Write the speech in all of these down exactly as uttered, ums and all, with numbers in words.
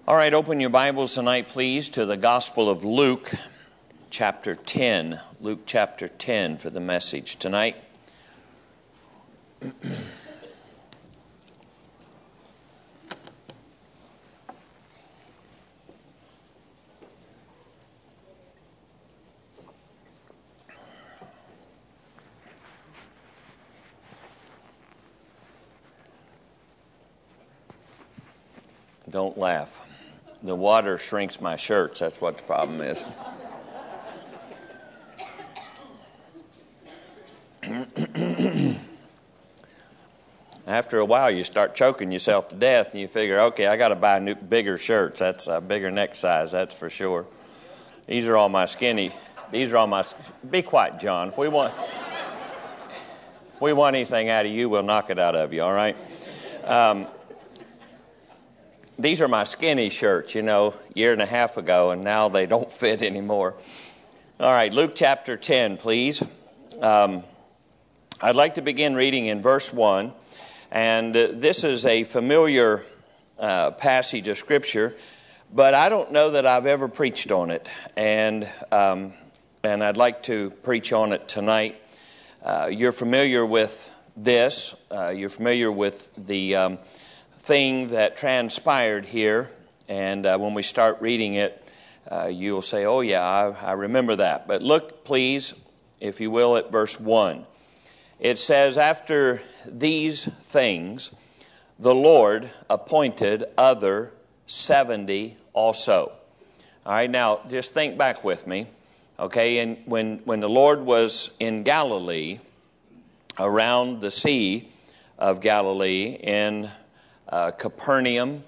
All right, open your Bibles tonight, please, to the Gospel of Luke, chapter ten. Luke chapter ten for the message tonight. Don't laugh. The water shrinks my shirts. That's what the problem is. After a while, you start choking yourself to death, and you figure, okay, I got to buy new, bigger shirts. That's a bigger neck size, that's for sure. These are all my skinny. These are all my. Be quiet, John. If we want, if we want anything out of you, we'll knock it out of you. All right. Um, These are my skinny shirts, you know, a year and a half ago, and now they don't fit anymore. All right, Luke chapter ten, please. Um, I'd like to begin reading in verse one, and uh, this is a familiar uh, passage of Scripture, but I don't know that I've ever preached on it, and um, and I'd like to preach on it tonight. Uh, you're familiar with this. Uh, you're familiar with the Um, thing that transpired here, and uh, when we start reading it, uh, you'll say, oh yeah, I, I remember that. But look, please, if you will, at verse one. It says, after these things, the Lord appointed other seventy also. All right, now, just think back with me, okay? And when, when the Lord was in Galilee, around the Sea of Galilee, in Uh, Capernaum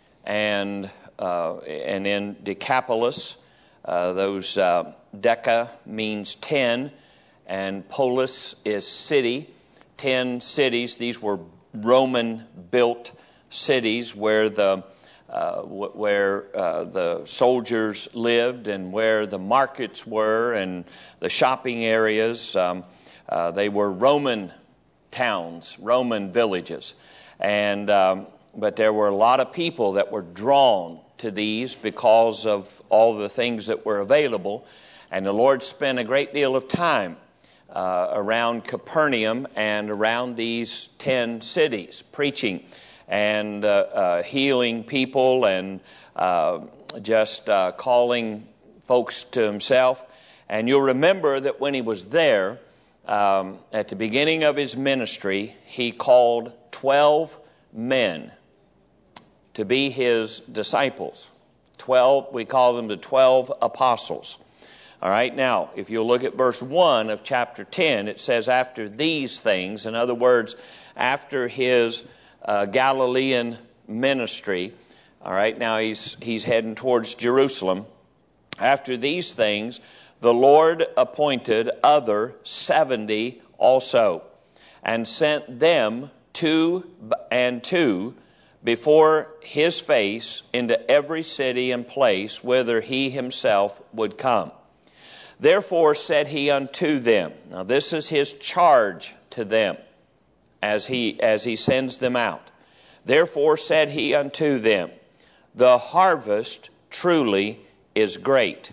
and uh, and in Decapolis, uh, those uh, Deca means ten, and polis is city. Ten cities. These were Roman-built cities where the uh, w- where uh, the soldiers lived and where the markets were and the shopping areas. Um, uh, they were Roman towns, Roman villages, and um, But there were a lot of people that were drawn to these because of all the things that were available. And the Lord spent a great deal of time uh, around Capernaum and around these ten cities, preaching and uh, uh, healing people and uh, just uh, calling folks to himself. And you'll remember that when he was there, um, at the beginning of his ministry, he called twelve men to be his disciples. Twelve, we call them the twelve apostles. All right, now, if you look at verse one of chapter ten, it says, after these things, in other words, after his uh, Galilean ministry, all right, now he's, he's heading towards Jerusalem. After these things, the Lord appointed other seventy also, and sent them two and two before his face into every city and place whither he himself would come. Therefore said he unto them, now this is his charge to them as he, as he sends them out. Therefore said he unto them, the harvest truly is great,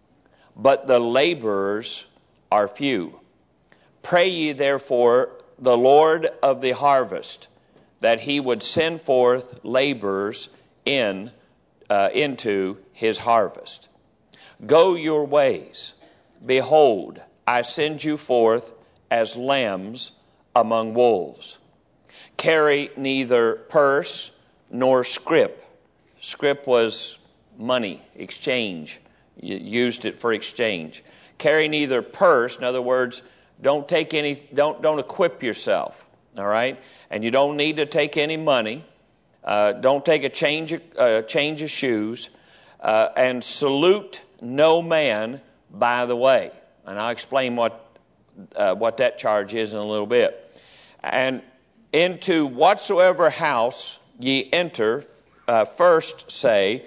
but the laborers are few. Pray ye therefore the Lord of the harvest, that he would send forth laborers in uh, into his harvest. Go your ways. Behold, I send you forth as lambs among wolves. Carry neither purse nor scrip. Scrip was money, exchange. You used it for exchange. Carry neither purse, in other words, don't take any, don't don't equip yourself. All right, and you don't need to take any money. Uh, don't take a change of, uh, change of shoes, uh, and salute no man by the way. And I'll explain what uh, what that charge is in a little bit. And into whatsoever house ye enter, uh, first say,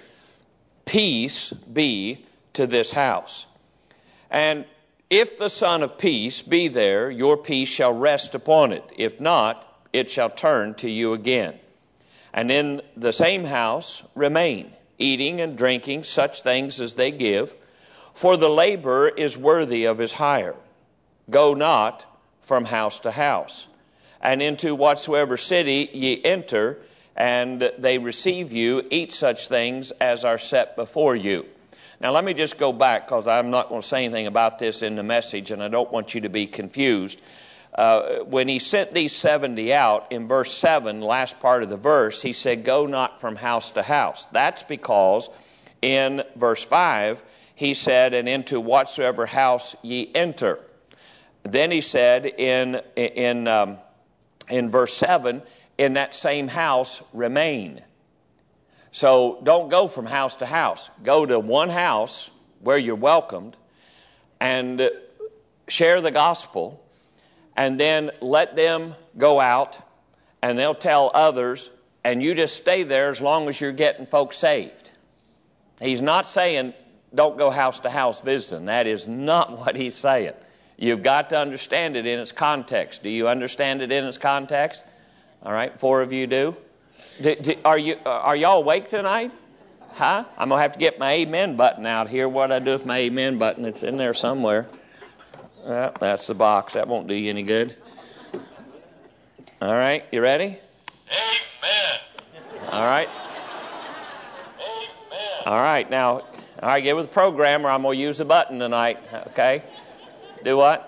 peace be to this house. And if the Son of Peace be there, your peace shall rest upon it. If not, it shall turn to you again. And in the same house remain, eating and drinking such things as they give, for the laborer is worthy of his hire. Go not from house to house. And into whatsoever city ye enter, and they receive you, eat such things as are set before you. Now let me just go back, because I'm not going to say anything about this in the message, and I don't want you to be confused. Uh, when he sent these seventy out, in verse seven, last part of the verse, he said, go not from house to house. That's because in verse five, he said, and into whatsoever house ye enter. Then he said in, in, um, in verse seven, in that same house remain. So don't go from house to house. Go to one house where you're welcomed and share the gospel, and then let them go out and they'll tell others, and you just stay there as long as you're getting folks saved. He's not saying don't go house to house visiting. That is not what he's saying. You've got to understand it in its context. Do you understand it in its context? All right, four of you do. Do, do, are you are y'all awake tonight? Huh? I'm going to have to get my amen button out here. What I do with my amen button? It's in there somewhere. Well, that's the box. That won't do you any good. All right, you ready? Amen. All right. Amen. All right, now, all right, get with the program or I'm going to use the button tonight, okay? Do what?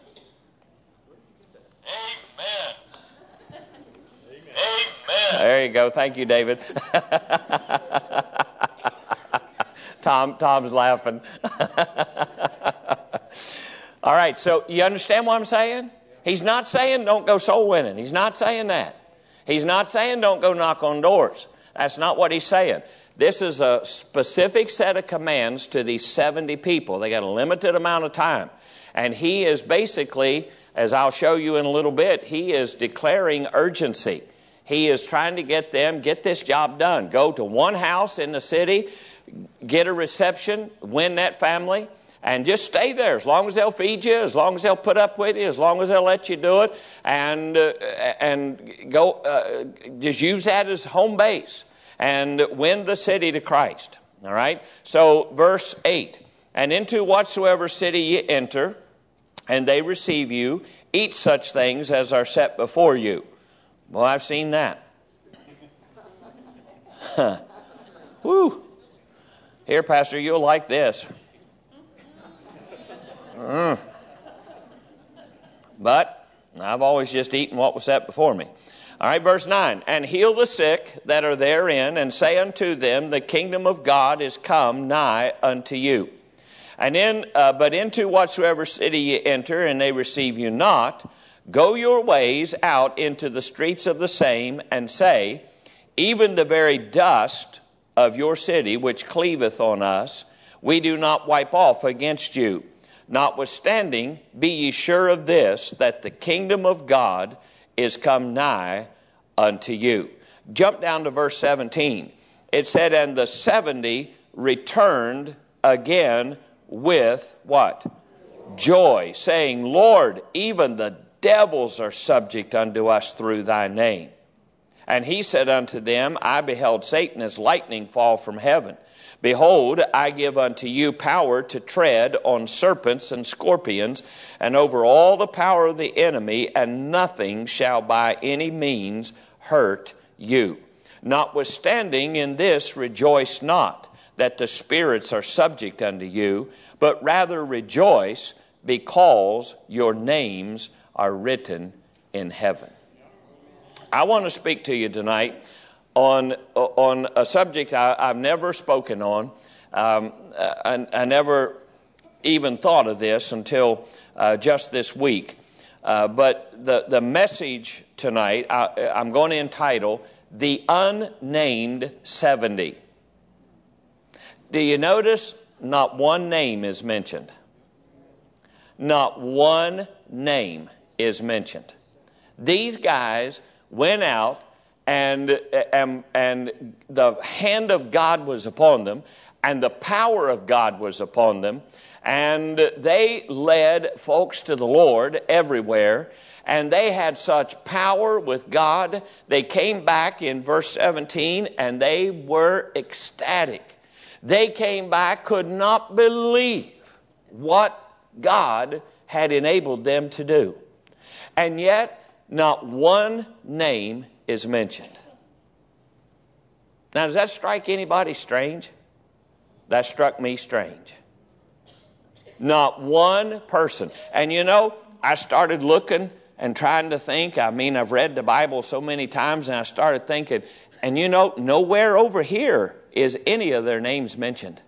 There you go. Thank you, David. Tom, Tom's laughing. All right, so you understand what I'm saying? He's not saying don't go soul winning. He's not saying that. He's not saying don't go knock on doors. That's not what he's saying. This is a specific set of commands to these seventy people. They got a limited amount of time. And he is basically, as I'll show you in a little bit, he is declaring urgency. He is trying to get them, get this job done. Go to one house in the city, get a reception, win that family, and just stay there as long as they'll feed you, as long as they'll put up with you, as long as they'll let you do it, and uh, and go. Uh, just use that as home base and win the city to Christ. All right. So verse eight, and into whatsoever city ye enter, and they receive you, eat such things as are set before you. Well, I've seen that. Huh. Woo. Here, Pastor, you'll like this. Mm. But I've always just eaten what was set before me. All right, verse nine. And heal the sick that are therein, and say unto them, the kingdom of God is come nigh unto you. And in, uh, but into whatsoever city ye enter, and they receive you not, go your ways out into the streets of the same, and say, even the very dust of your city, which cleaveth on us, we do not wipe off against you. Notwithstanding, be ye sure of this, that the kingdom of God is come nigh unto you. Jump down to verse seventeen. It said, and the seventy returned again with what? Joy, saying, Lord, even the devils are subject unto us through thy name. And he said unto them, I beheld Satan as lightning fall from heaven. Behold, I give unto you power to tread on serpents and scorpions, and over all the power of the enemy, and nothing shall by any means hurt you. Notwithstanding, in this rejoice not, that the spirits are subject unto you, but rather rejoice, because your names are written in heaven. I want to speak to you tonight on on a subject I, I've never spoken on. Um, I, I never even thought of this until uh, just this week. Uh, but the, the message tonight I, I'm going to entitle, The Unnamed seventy. Do you notice not one name is mentioned? Not one name is mentioned. These guys went out, and, and, and the hand of God was upon them, and the power of God was upon them, And they led folks to the Lord everywhere. And they had such power with God. They came back in verse seventeen and they were ecstatic. They came back, could not believe what God had enabled them to do. And yet, not one name is mentioned. Now, does that strike anybody strange? That struck me strange. Not one person. And you know, I started looking and trying to think. I mean, I've read the Bible so many times, and I started thinking, and you know, nowhere over here is any of their names mentioned.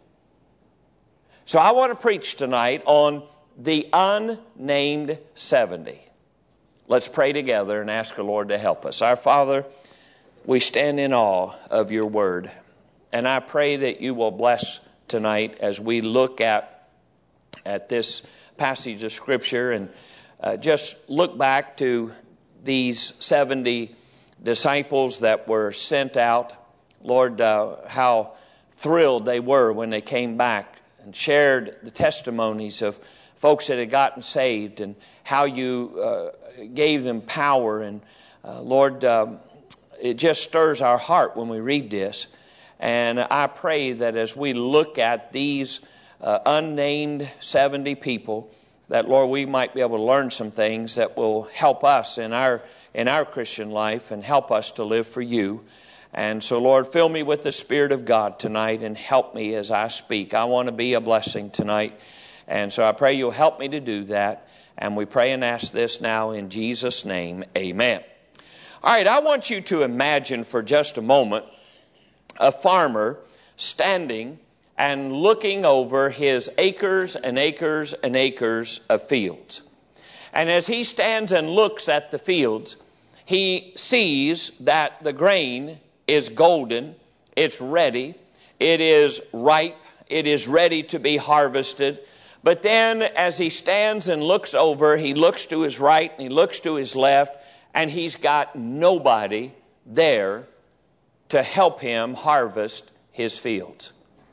So I want to preach tonight on the unnamed seventy. Let's pray together and ask the Lord to help us. Our Father, we stand in awe of your word. And I pray that you will bless tonight as we look at, at this passage of Scripture and uh, just look back to these seventy disciples that were sent out. Lord, uh, how thrilled they were when they came back and shared the testimonies of folks that had gotten saved and how you uh, gave them power. And uh, Lord, um, it just stirs our heart when we read this. And I pray that as we look at these uh, unnamed seventy people, that, Lord, we might be able to learn some things that will help us in our in our Christian life and help us to live for you. And so, Lord, fill me with the Spirit of God tonight and help me as I speak. I want to be a blessing tonight. And so I pray you'll help me to do that. And we pray and ask this now in Jesus' name. Amen. All right, I want you to imagine for just a moment a farmer standing and looking over his acres and acres and acres of fields. And as he stands and looks at the fields, he sees that the grain is golden, it's ready, it is ripe, it is ready to be harvested. But then as he stands and looks over, he looks to his right and he looks to his left, and he's got nobody there to help him harvest his fields.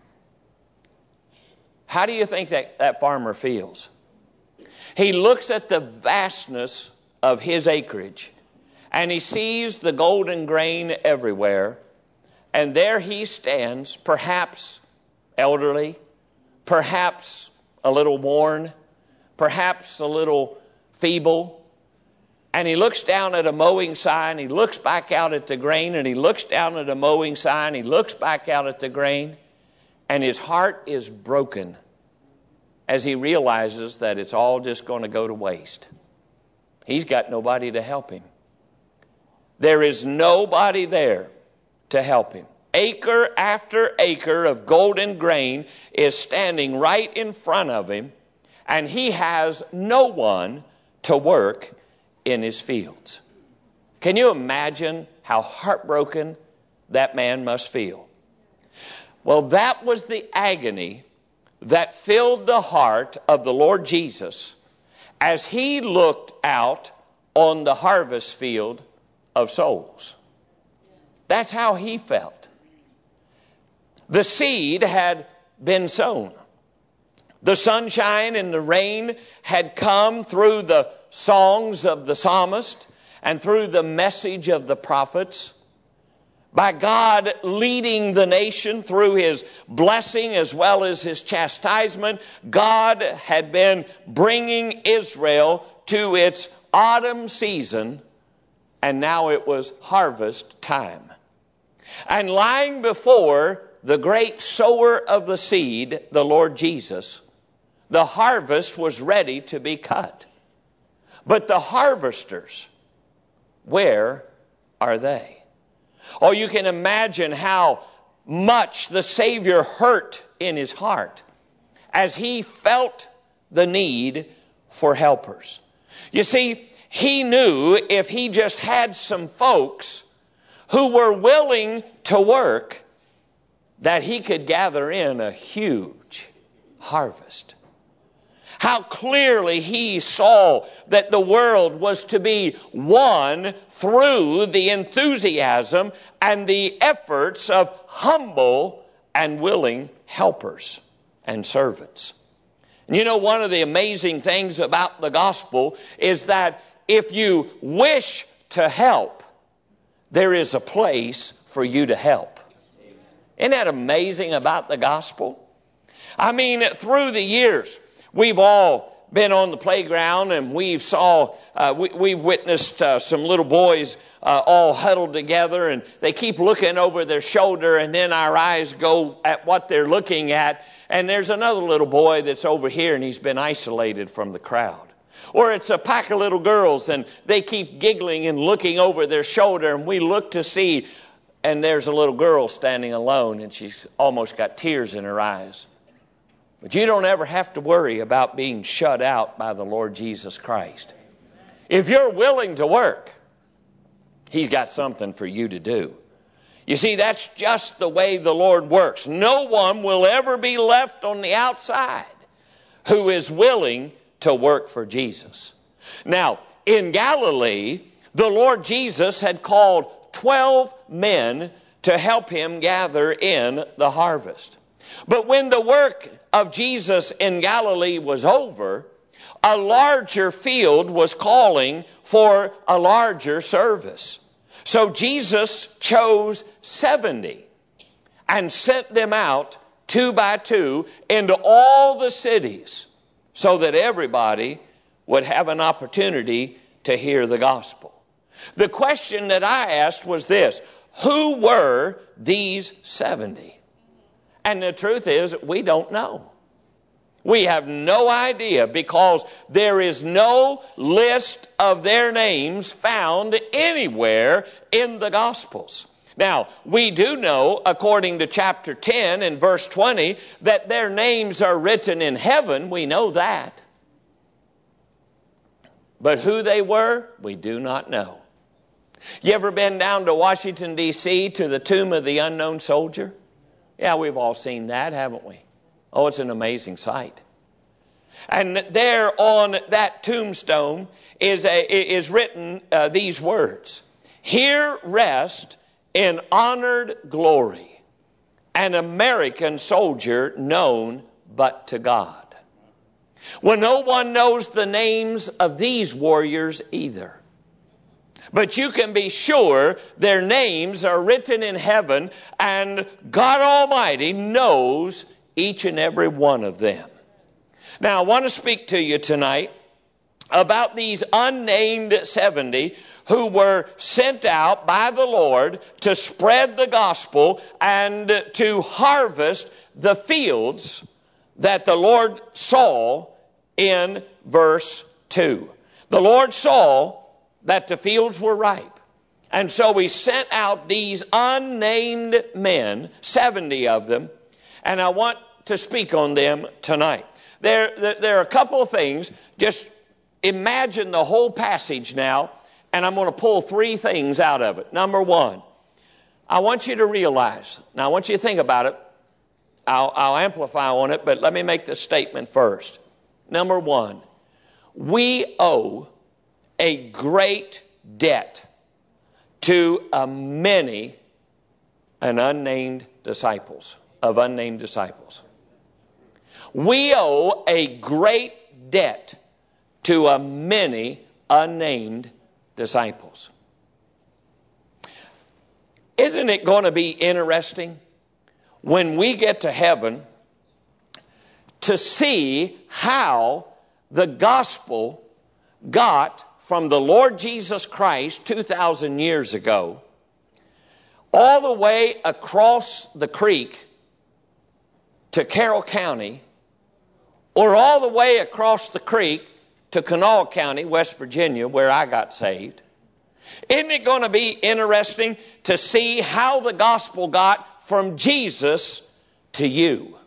How do you think that, that farmer feels? He looks at the vastness of his acreage, and he sees the golden grain everywhere, and there he stands, perhaps elderly, perhaps a little worn, perhaps a little feeble, and he looks down at a mowing sign, he looks back out at the grain, and he looks down at a mowing sign, he looks back out at the grain, and his heart is broken as he realizes that it's all just going to go to waste. He's got nobody to help him. There is nobody there to help him. Acre after acre of golden grain is standing right in front of him, and he has no one to work in his fields. Can you imagine how heartbroken that man must feel? Well, that was the agony that filled the heart of the Lord Jesus as he looked out on the harvest field of souls. That's how he felt. The seed had been sown. The sunshine and the rain had come through the songs of the psalmist and through the message of the prophets. By God leading the nation through his blessing as well as his chastisement, God had been bringing Israel to its autumn season, and now it was harvest time. And lying before the great sower of the seed, the Lord Jesus, the harvest was ready to be cut. But the harvesters, where are they? Oh, you can imagine how much the Savior hurt in his heart as he felt the need for helpers. You see, he knew if he just had some folks who were willing to work, that he could gather in a huge harvest. How clearly he saw that the world was to be won through the enthusiasm and the efforts of humble and willing helpers and servants. And you know, one of the amazing things about the gospel is that if you wish to help, there is a place for you to help. Isn't that amazing about the gospel? I mean, through the years, we've all been on the playground and we've saw, uh, we, we've witnessed uh, some little boys uh, all huddled together, and they keep looking over their shoulder, and then our eyes go at what they're looking at, and there's another little boy that's over here and he's been isolated from the crowd. Or it's a pack of little girls and they keep giggling and looking over their shoulder, and we look to see, and there's a little girl standing alone and she's almost got tears in her eyes. But you don't ever have to worry about being shut out by the Lord Jesus Christ. If you're willing to work, He's got something for you to do. You see, that's just the way the Lord works. No one will ever be left on the outside who is willing to work for Jesus. Now, in Galilee, the Lord Jesus had called twelve men to help Him gather in the harvest. But when the work of Jesus in Galilee was over, a larger field was calling for a larger service. So Jesus chose seventy and sent them out two by two into all the cities so that everybody would have an opportunity to hear the gospel. The question that I asked was this: who were these seventy? And the truth is, we don't know. We have no idea, because there is no list of their names found anywhere in the Gospels. Now, we do know, according to chapter ten and verse twenty, that their names are written in heaven. We know that. But who they were, we do not know. You ever been down to Washington, D C to the tomb of the unknown soldier? Yeah, we've all seen that, haven't we? Oh, it's an amazing sight. And there on that tombstone is, a, is written uh, these words: "Here rest in honored glory an American soldier known but to God." Well, no one knows the names of these warriors either. But you can be sure their names are written in heaven, and God Almighty knows each and every one of them. Now, I want to speak to you tonight about these unnamed seventy who were sent out by the Lord to spread the gospel and to harvest the fields that the Lord saw in verse two. The Lord saw that the fields were ripe. And so He sent out these unnamed men, seventy of them, and I want to speak on them tonight. There, there, there are a couple of things. Just imagine the whole passage now, and I'm going to pull three things out of it. Number one, I want you to realize, now I want you to think about it. I'll, I'll amplify on it, but let me make this statement first. Number one, we owe a great debt to a many and unnamed disciples, of unnamed disciples. We owe a great debt to a many unnamed disciples. Isn't it going to be interesting when we get to heaven to see how the gospel got from the Lord Jesus Christ two thousand years ago all the way across the creek to Carroll County, or all the way across the creek to Kanawha County, West Virginia, where I got saved? Isn't it going to be interesting to see how the gospel got from Jesus to you?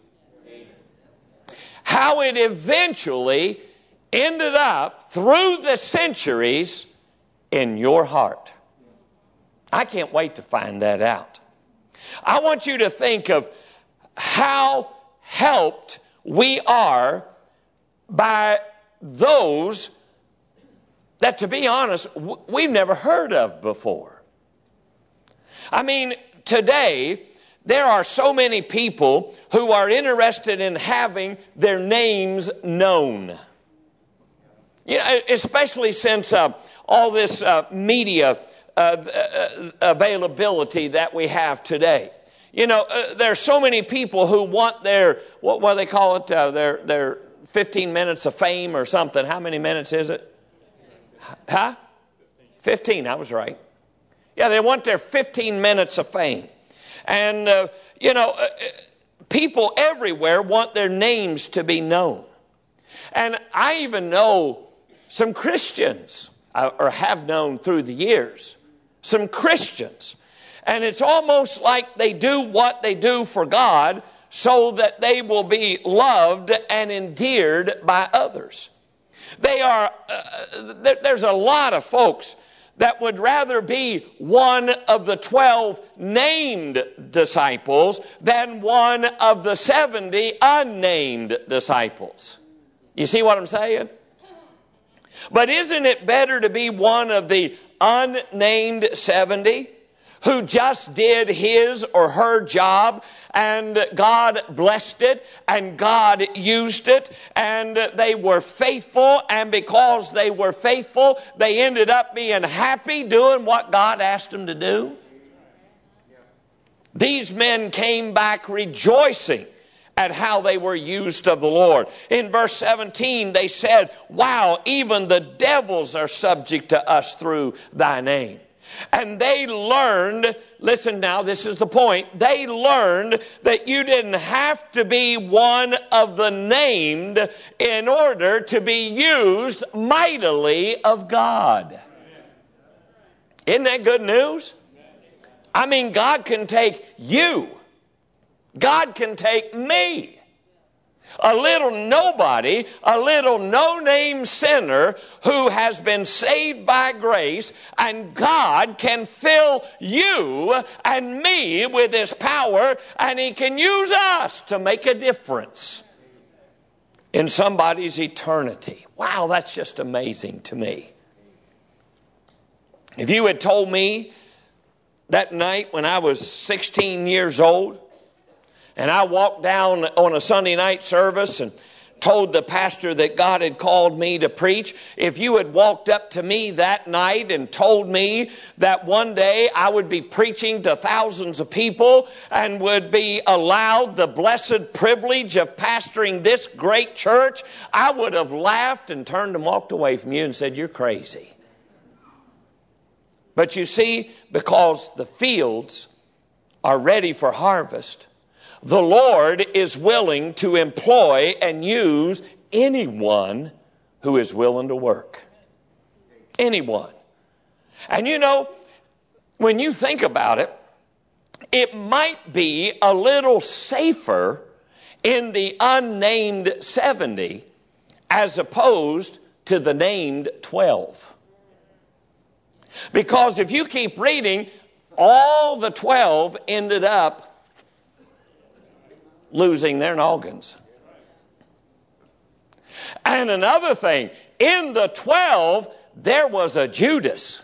How it eventually ended up through the centuries in your heart. I can't wait to find that out. I want you to think of how helped we are by those that, to be honest, we've never heard of before. I mean, today there are so many people who are interested in having their names known. You know, especially since uh, all this uh, media uh, uh, availability that we have today. You know, uh, there are so many people who want their, what, what do they call it, uh, their, their fifteen minutes of fame or something. How many minutes is it? Huh? fifteen, I was right. Yeah, they want their fifteen minutes of fame. And, uh, you know, uh, people everywhere want their names to be known. And I even know some Christians, uh, or have known through the years, some Christians. And it's almost like they do what they do for God so that they will be loved and endeared by others. They are, uh, there, there's a lot of folks that would rather be one of the twelve named disciples than one of the seventy unnamed disciples. You see what I'm saying? But isn't it better to be one of the unnamed seventy who just did his or her job and God blessed it and God used it and they were faithful, and because they were faithful, they ended up being happy doing what God asked them to do? These men came back rejoicing at how they were used of the Lord. In verse seventeen, they said, wow, even the devils are subject to us through thy name. And they learned, listen now, this is the point, they learned that you didn't have to be one of the named in order to be used mightily of God. Isn't that good news? I mean, God can take you. God can take me. A little nobody, a little no-name sinner who has been saved by grace, and God can fill you and me with His power, and He can use us to make a difference in somebody's eternity. Wow, that's just amazing to me. If you had told me that night when I was sixteen years old, and I walked down on a Sunday night service and told the pastor that God had called me to preach, if you had walked up to me that night and told me that one day I would be preaching to thousands of people and would be allowed the blessed privilege of pastoring this great church, I would have laughed and turned and walked away from you and said, you're crazy. But you see, because the fields are ready for harvest, the Lord is willing to employ and use anyone who is willing to work. Anyone. And you know, when you think about it, it might be a little safer in the unnamed seventy as opposed to the named twelve. Because if you keep reading, all the twelve ended up losing their noggins. And another thing, in the twelve, there was a Judas.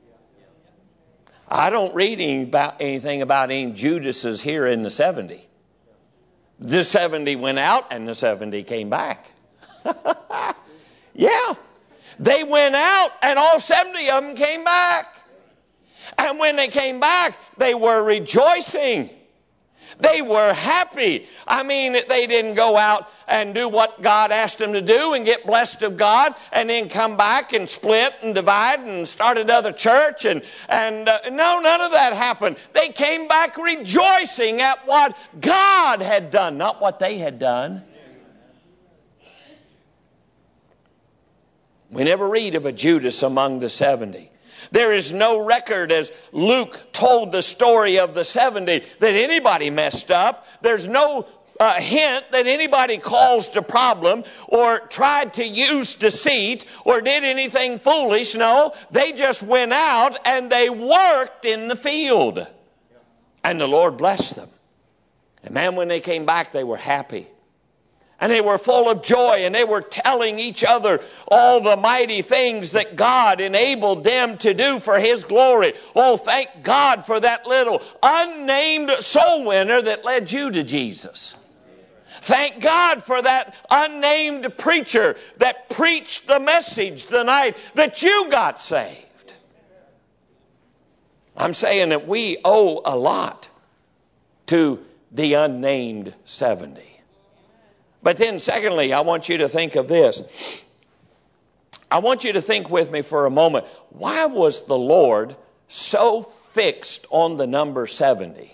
I don't read any about, anything about any Judases here in the seventy. The seventy went out and the seventy came back. Yeah. They went out and all seventy of them came back. And when they came back, they were rejoicing. They were happy. I mean, they didn't go out and do what God asked them to do and get blessed of God and then come back and split and divide and start another church. And, and uh, no, none of that happened. They came back rejoicing at what God had done, not what they had done. We never read of a Judas among the seventy. There is no record, as Luke told the story of the seventy, that anybody messed up. There's no uh, hint that anybody caused a problem or tried to use deceit or did anything foolish. No, they just went out and they worked in the field. And the Lord blessed them. And man, when they came back, they were happy. And they were full of joy, and they were telling each other all the mighty things that God enabled them to do for His glory. Oh, thank God for that little unnamed soul winner that led you to Jesus. Thank God for that unnamed preacher that preached the message the night that you got saved. I'm saying that we owe a lot to the unnamed seventy. But then secondly, I want you to think of this. I want you to think with me for a moment. Why was the Lord so fixed on the number seventy?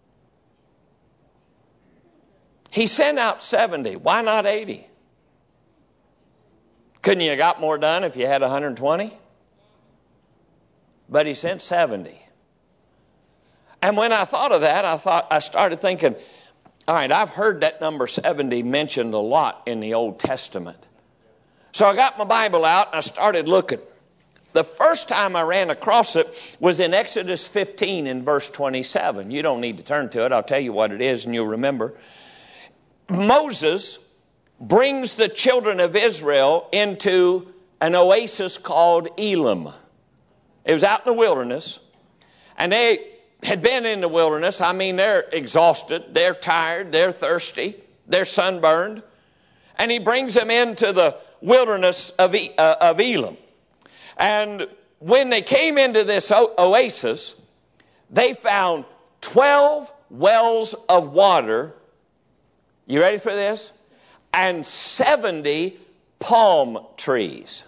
He sent out seventy. Why not eighty? Couldn't you have got more done if you had one hundred twenty? But He sent seventy. And when I thought of that, I thought I started thinking, all right, I've heard that number seventy mentioned a lot in the Old Testament. So I got my Bible out and I started looking. The first time I ran across it was in Exodus fifteen in verse twenty-seven. You don't need to turn to it. I'll tell you what it is and you'll remember. Moses brings the children of Israel into an oasis called Elim. It was out in the wilderness. And they had been in the wilderness. I mean, they're exhausted, they're tired, they're thirsty, they're sunburned. And He brings them into the wilderness of, e- uh, of Elim. And when they came into this o- oasis, they found twelve wells of water. You ready for this? And seventy palm trees.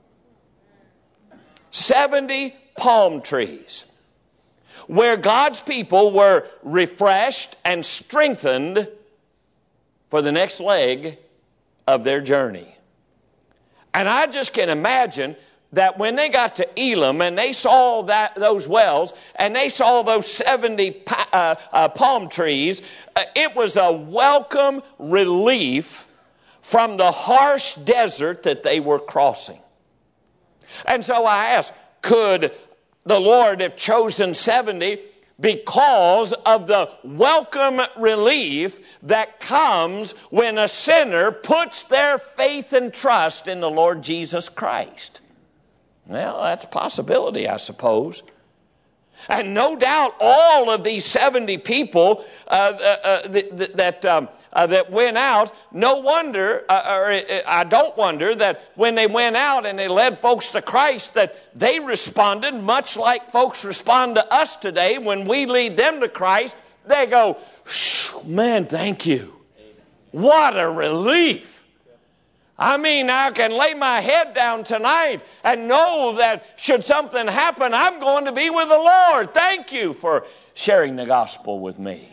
seventy palm trees. Where God's people were refreshed and strengthened for the next leg of their journey. And I just can imagine that when they got to Elim and they saw that those wells and they saw those seventy uh, uh, palm trees, uh, it was a welcome relief from the harsh desert that they were crossing. And so I asked, could the Lord have chosen seventy because of the welcome relief that comes when a sinner puts their faith and trust in the Lord Jesus Christ? Well, that's a possibility, I suppose. And no doubt all of these seventy people uh, uh, that, that, um, uh, that went out, no wonder, uh, or uh, I don't wonder that when they went out and they led folks to Christ, that they responded much like folks respond to us today when we lead them to Christ. They go, man, thank you. What a relief. I mean, I can lay my head down tonight and know that should something happen, I'm going to be with the Lord. Thank you for sharing the gospel with me.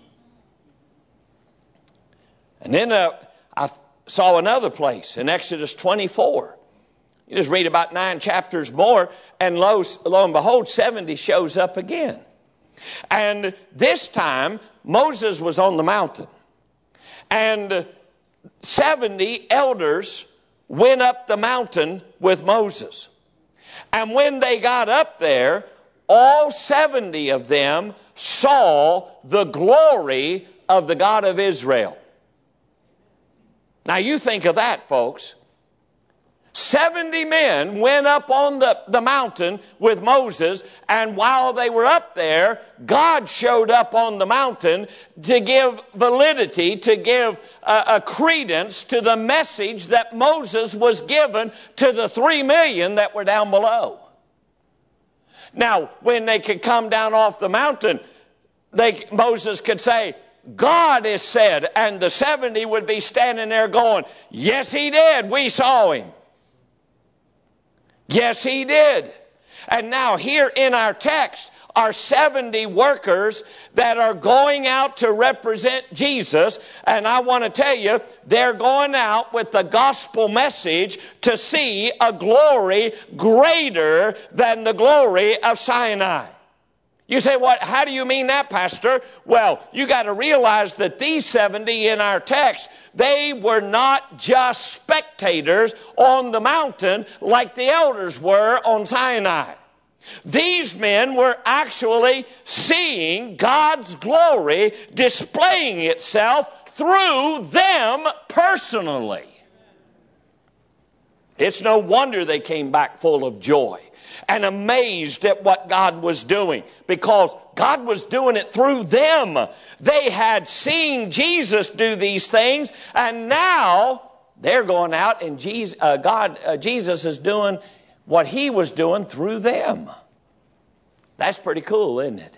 And then uh, I saw another place in Exodus twenty-four. You just read about nine chapters more, and lo, lo and behold, seventy shows up again. And this time, Moses was on the mountain. And seventy elders went up the mountain with Moses. And when they got up there, all seventy of them saw the glory of the God of Israel. Now you think of that, folks. seventy men went up on the, the mountain with Moses, and while they were up there, God showed up on the mountain to give validity, to give a, a credence to the message that Moses was given to the three million that were down below. Now, when they could come down off the mountain, they, Moses could say, God has said, and the seventy would be standing there going, yes, He did. We saw Him. Yes, He did. And now here in our text are seventy workers that are going out to represent Jesus. And I want to tell you, they're going out with the gospel message to see a glory greater than the glory of Sinai. You say, what? How do you mean that, Pastor? Well, you got to realize that these seventy in our text, they were not just spectators on the mountain like the elders were on Sinai. These men were actually seeing God's glory displaying itself through them personally. It's no wonder they came back full of joy and amazed at what God was doing, because God was doing it through them. They had seen Jesus do these things, and now they're going out and Jesus, uh, God, uh, Jesus is doing what he was doing through them. That's pretty cool, isn't it?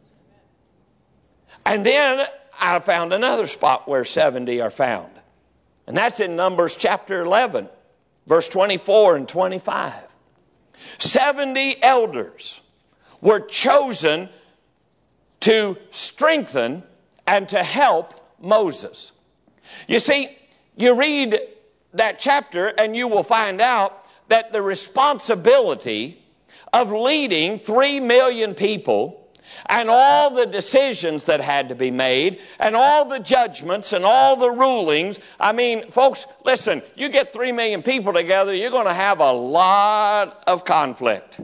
And then I found another spot where seventy are found. And that's in Numbers chapter eleven, verse twenty-four and twenty-five. seventy elders were chosen to strengthen and to help Moses. You see, you read that chapter and you will find out that the responsibility of leading three million people and all the decisions that had to be made and all the judgments and all the rulings. I mean, folks, listen, you get three million people together, you're going to have a lot of conflict.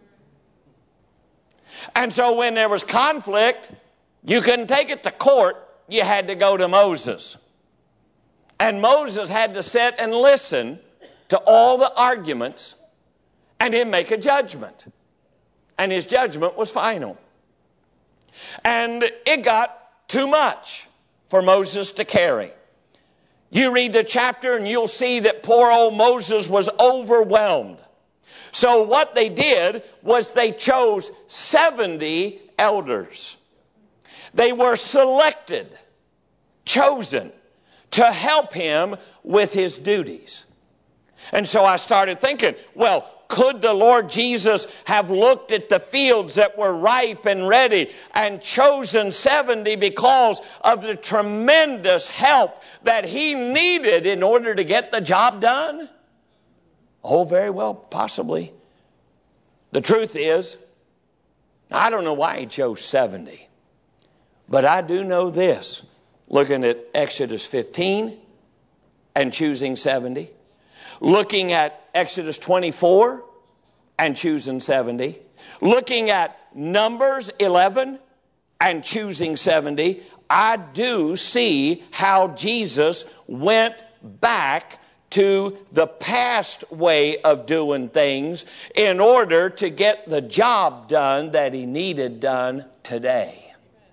And so when there was conflict, you couldn't take it to court. You had to go to Moses. And Moses had to sit and listen to all the arguments and then make a judgment. And his judgment was final. And it got too much for Moses to carry. You read the chapter and you'll see that poor old Moses was overwhelmed. So what they did was they chose seventy elders. They were selected, chosen to help him with his duties. And so I started thinking, well, could the Lord Jesus have looked at the fields that were ripe and ready and chosen seventy because of the tremendous help that he needed in order to get the job done? Oh, very well, possibly. The truth is, I don't know why he chose seventy. But I do know this, looking at Exodus fifteen and choosing seventy. Looking at Exodus twenty-four and choosing seventy. Looking at Numbers eleven and choosing seventy. I do see how Jesus went back to the past way of doing things in order to get the job done that he needed done today.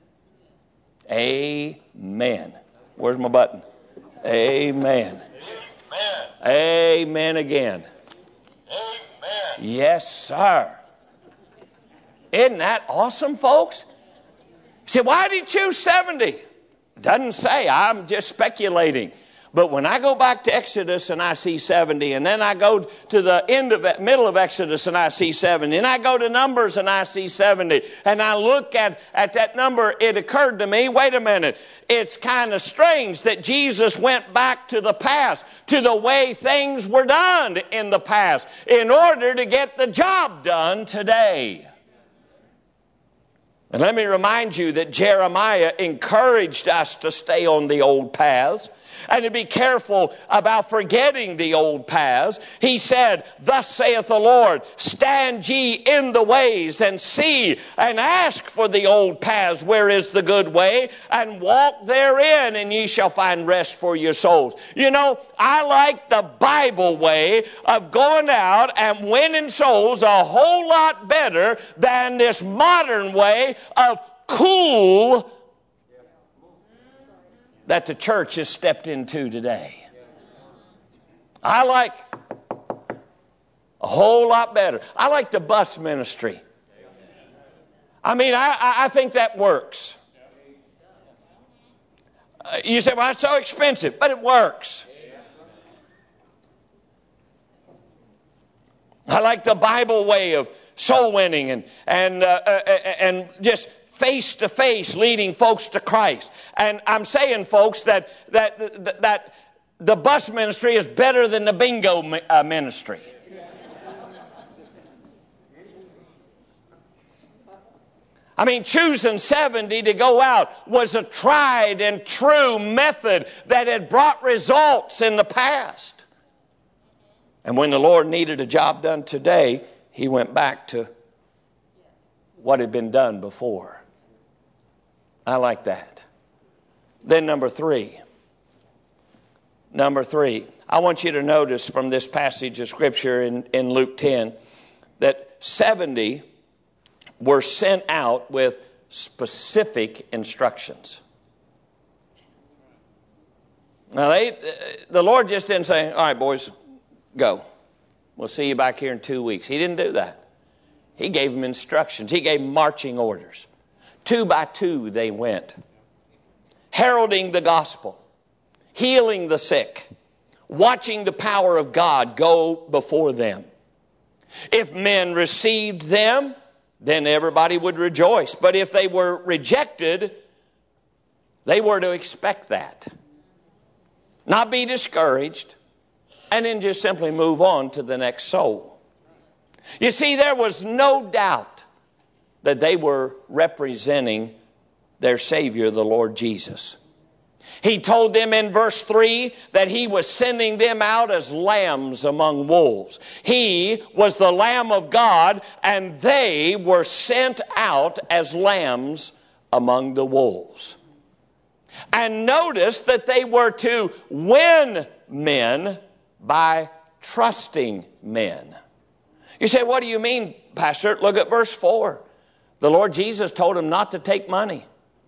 Amen. Where's my button? Amen. Amen. Amen again. Amen. Yes, sir. Isn't that awesome, folks? You say, why did he choose seventy? Doesn't say. I'm just speculating. But when I go back to Exodus and I see seventy, and then I go to the end of it, middle of Exodus and I see seventy, and I go to Numbers and I see seventy, and I look at, at that number, it occurred to me, wait a minute, it's kind of strange that Jesus went back to the past, to the way things were done in the past, in order to get the job done today. And let me remind you that Jeremiah encouraged us to stay on the old paths and to be careful about forgetting the old paths. He said, thus saith the Lord, stand ye in the ways and see and ask for the old paths, where is the good way, and walk therein, and ye shall find rest for your souls. You know, I like the Bible way of going out and winning souls a whole lot better than this modern way of cool that the church has stepped into today. I like a whole lot better. I like the bus ministry. I mean, I, I think that works. Uh, you say, well, it's so expensive, but it works. I like the Bible way of soul winning and and uh, uh, and just face to face leading folks to Christ. And I'm saying, folks, that that that the bus ministry is better than the bingo ministry. I mean, choosing seventy to go out was a tried and true method that had brought results in the past. And when the Lord needed a job done today, he went back to what had been done before. I like that. Then number three. Number three. I want you to notice from this passage of Scripture in, in Luke ten that seventy were sent out with specific instructions. Now, they, the Lord just didn't say, all right, boys, go. We'll see you back here in two weeks. He didn't do that. He gave them instructions. He gave marching orders. Two by two they went, heralding the gospel, healing the sick, watching the power of God go before them. If men received them, then everybody would rejoice. But if they were rejected, they were to expect that. Not be discouraged, and then just simply move on to the next soul. You see, there was no doubt that they were representing their Savior, the Lord Jesus. He told them in verse three that He was sending them out as lambs among wolves. He was the Lamb of God, and they were sent out as lambs among the wolves. And notice that they were to win men by trusting men. You say, what do you mean, Pastor? Look at verse four. The Lord Jesus told him not to take money.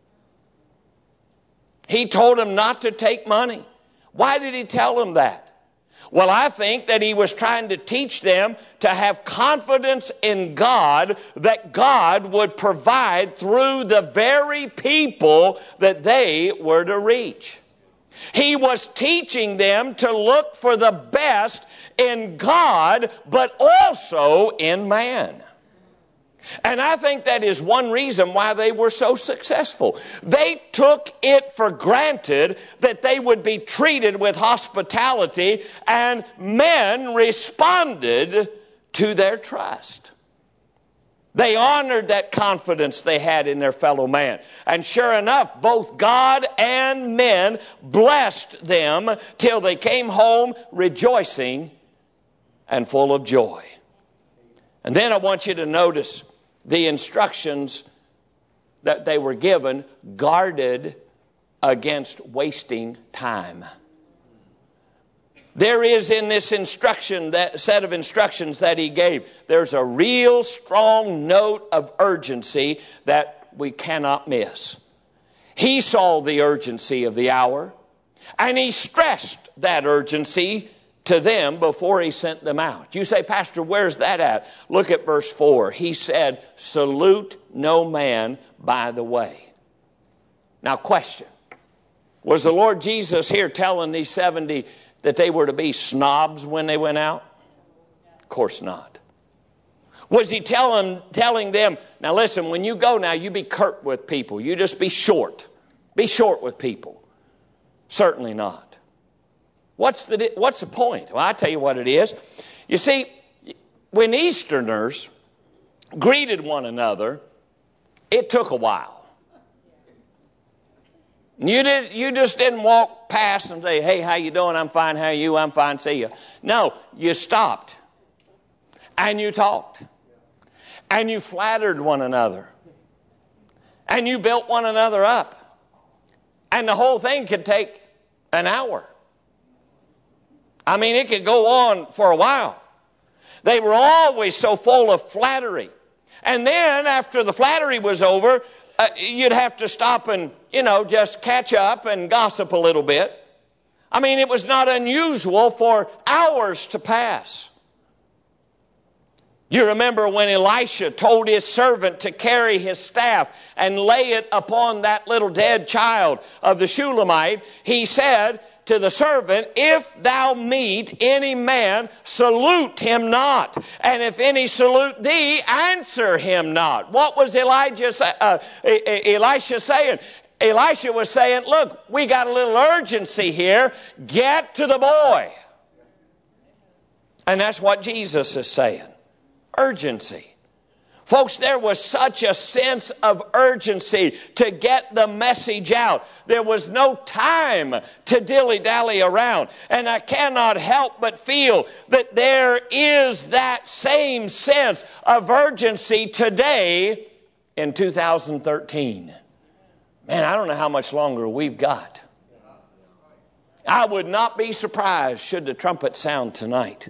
He told him not to take money. Why did He tell them that? Well, I think that He was trying to teach them to have confidence in God, that God would provide through the very people that they were to reach. He was teaching them to look for the best in God, but also in man. And I think that is one reason why they were so successful. They took it for granted that they would be treated with hospitality, and men responded to their trust. They honored that confidence they had in their fellow man. And sure enough, both God and men blessed them till they came home rejoicing and full of joy. And then I want you to notice the instructions that they were given guarded against wasting time. There is in this instruction, that set of instructions that He gave, there's a real strong note of urgency that we cannot miss. He saw the urgency of the hour, and He stressed that urgency to them before He sent them out. You say, Pastor, where's that at? Look at verse four. He said, salute no man by the way. Now, question. Was the Lord Jesus here telling these seventy that they were to be snobs when they went out? Of course not. Was He telling, telling them, now listen, when you go now, you be curt with people. You just be short. Be short with people. Certainly not. What's the, what's the point? Well, I tell you what it is. You see, when Easterners greeted one another, it took a while. You did, you just didn't walk past and say, hey, how you doing? I'm fine. How are you? I'm fine. See you. No, you stopped and you talked and you flattered one another and you built one another up. And the whole thing could take an hour. I mean, it could go on for a while. They were always so full of flattery. And then after the flattery was over, uh, you'd have to stop and, you know, just catch up and gossip a little bit. I mean, it was not unusual for hours to pass. You remember when Elisha told his servant to carry his staff and lay it upon that little dead child of the Shulamite. He said to the servant, if thou meet any man, salute him not. And if any salute thee, answer him not. What was Elijah, uh, Elisha saying? Elisha was saying, look, we got a little urgency here. Get to the boy. And that's what Jesus is saying. Urgency. Folks, there was such a sense of urgency to get the message out. There was no time to dilly-dally around. And I cannot help but feel that there is that same sense of urgency today in two thousand thirteen. Man, I don't know how much longer we've got. I would not be surprised should the trumpet sound tonight.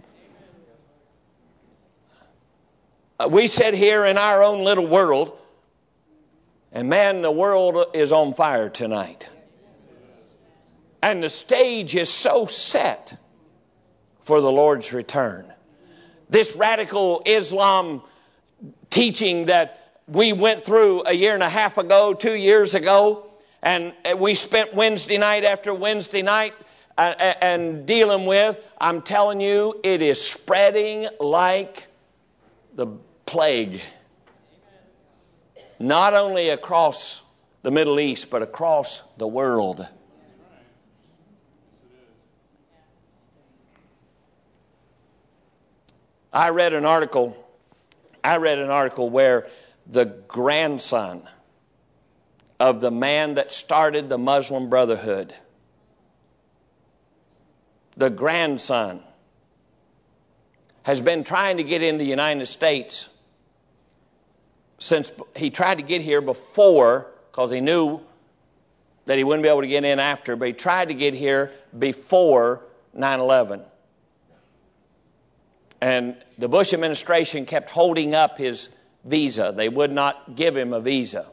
Uh, we sit here in our own little world, and man, the world is on fire tonight. And the stage is so set for the Lord's return. This radical Islam teaching that we went through a year and a half ago, two years ago, and we spent Wednesday night after Wednesday night uh, and dealing with, I'm telling you, it is spreading like the plague. Not only across the Middle East, but across the world. I read an article, I read an article where the grandson of the man that started the Muslim Brotherhood, the grandson, has been trying to get in the United States since he tried to get here before, because he knew that he wouldn't be able to get in after, but he tried to get here before nine eleven. And the Bush administration kept holding up his visa. They would not give him a visa.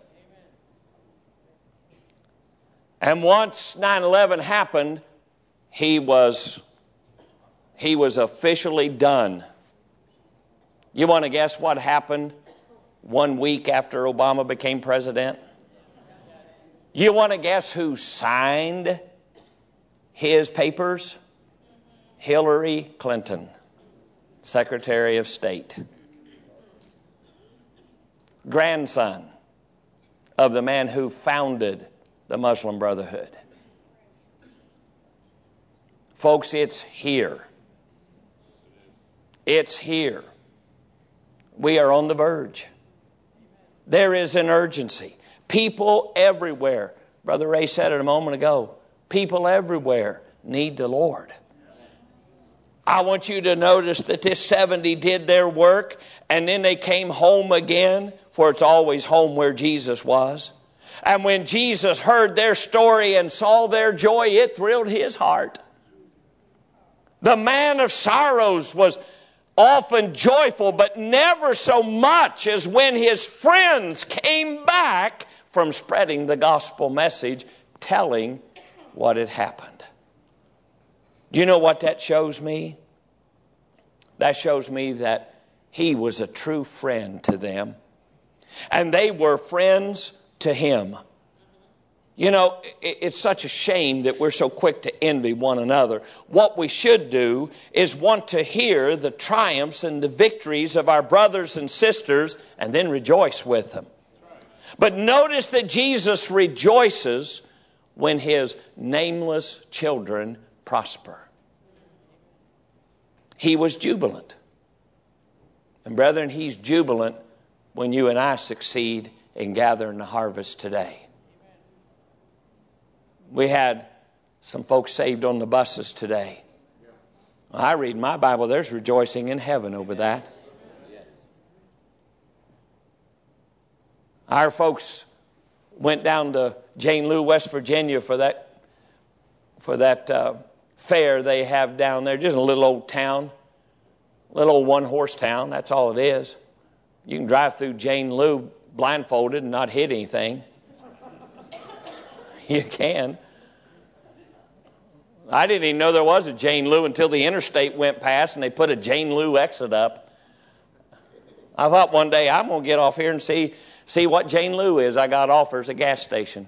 And once nine eleven happened, he was, he was officially done. You want to guess what happened one week after Obama became president? You want to guess who signed his papers? Hillary Clinton, Secretary of State. Grandson of the man who founded the Muslim Brotherhood. Folks, it's here. It's here. We are on the verge. There is an urgency. People everywhere, Brother Ray said it a moment ago, people everywhere need the Lord. I want you to notice that this seventy did their work and then they came home again, for it's always home where Jesus was. And when Jesus heard their story and saw their joy, it thrilled his heart. The man of sorrows was often joyful, but never so much as when his friends came back from spreading the gospel message, telling what had happened. You know what that shows me? That shows me that he was a true friend to them. And they were friends to him. You know, it's such a shame that we're so quick to envy one another. What we should do is want to hear the triumphs and the victories of our brothers and sisters and then rejoice with them. But notice that Jesus rejoices when his nameless children prosper. He was jubilant. And brethren, he's jubilant when you and I succeed in gathering the harvest today. We had some folks saved on the buses today. I read my Bible, there's rejoicing in heaven over that. Our folks went down to Jane Lew, West Virginia for that, for that uh, fair they have down there. Just a little old town, little old one-horse town, that's all it is. You can drive through Jane Lew blindfolded and not hit anything. You can. I didn't even know there was a Jane Lew until the interstate went past and they put a Jane Lew exit up. I thought one day I'm going to get off here and see, see what Jane Lew is. I got offers a gas station.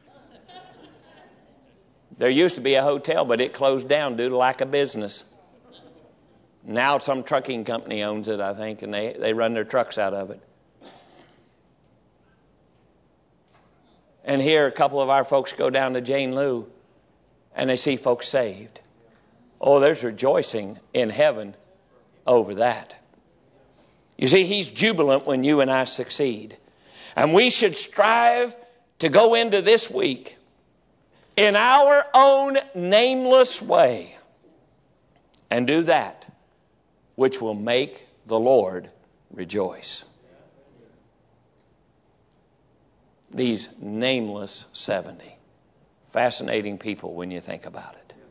There used to be a hotel, but it closed down due to lack of business. Now some trucking company owns it, I think, and they, they run their trucks out of it. And here a couple of our folks go down to Jane Lew and they see folks saved. Oh, there's rejoicing in heaven over that. You see, he's jubilant when you and I succeed. And we should strive to go into this week in our own nameless way and do that which will make the Lord rejoice. these nameless seventy. Fascinating people when you think about it.